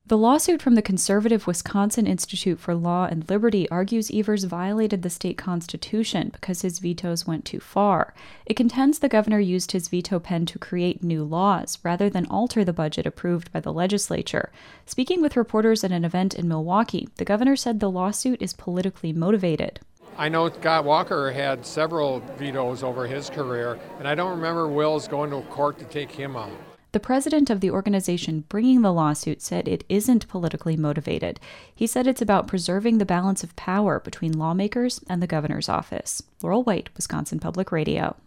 The lawsuit from the conservative Wisconsin Institute for Law and Liberty argues Evers violated the state constitution because his vetoes went too far. It contends the governor used his veto pen to create new laws rather than alter the budget approved by the legislature. Speaking with reporters at an event in Milwaukee, the governor said the lawsuit is politically motivated. I know Scott Walker had several vetoes over his career, and I don't remember Wills going to court to take him out. The president of the organization bringing the lawsuit said it isn't politically motivated. He said it's about preserving the balance of power between lawmakers and the governor's office. Laurel White, Wisconsin Public Radio.